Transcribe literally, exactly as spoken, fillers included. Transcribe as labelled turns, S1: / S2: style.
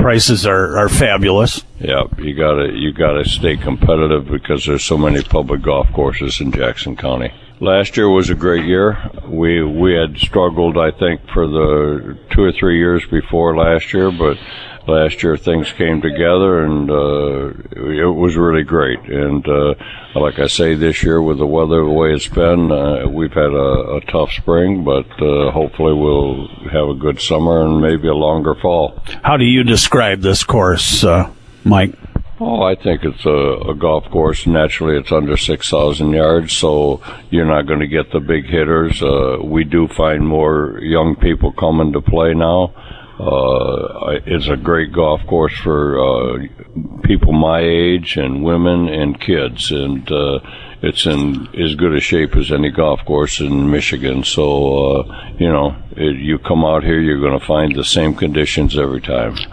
S1: prices are, are fabulous.
S2: Yeah, you gotta you gotta stay competitive because there's so many public golf courses in Jackson County. Last year was a great year. We we had struggled, I think, for the two or three years before last year, but last year things came together, and uh, it was really great. And uh, like I say, this year with the weather the way it's been, uh, we've had a, a tough spring, but uh, hopefully we'll have a good summer and maybe a longer fall.
S1: How do you describe this course, uh, Mike?
S2: Oh, I think it's a, a golf course. Naturally, it's under six thousand yards, so you're not going to get the big hitters. Uh, we do find more young people coming to play now. Uh, it's a great golf course for uh, people my age and women and kids, and uh, it's in as good a shape as any golf course in Michigan. So, uh, you know, it, you come out here, you're going to find the same conditions every time.